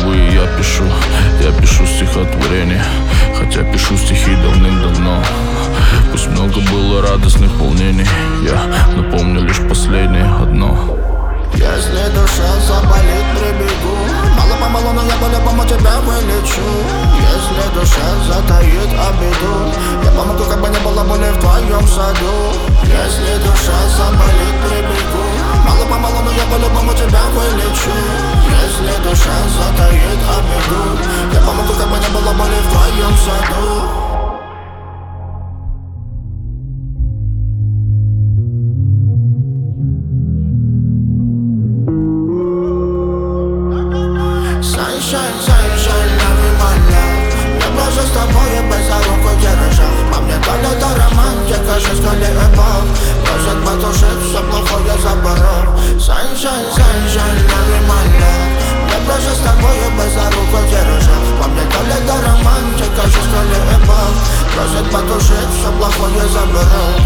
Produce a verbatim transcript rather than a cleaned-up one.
впервые я пишу, я пишу стихотворение, хотя пишу стихи давным-давно. Пусть много было радостных волнений, я напомню лишь последнее одно. Если душа заболит, прибегу. Мало-помалу, но я по-любому тебя вылечу. Если душа затаит обиду, я помогу, как бы не было боли в твоем саду. Если душа заболит, прибегу. Мало-помалу, но я по-любому тебя вылечу. Если душа затаит обиду, я помогу, как бы не было боли в твоем саду. Sunshine, sunshine, love my love. Я брожу с тобой без за руку держа. По мне то ли то романтика, жизнь коли эпох. Просят потушить все плохое заборов. Sunshine, sunshine, love my love. Я брожу с тобой без за руку держа. По мне то ли то романтика, жизнь коли эпох. Просят потушить все плохое заборов.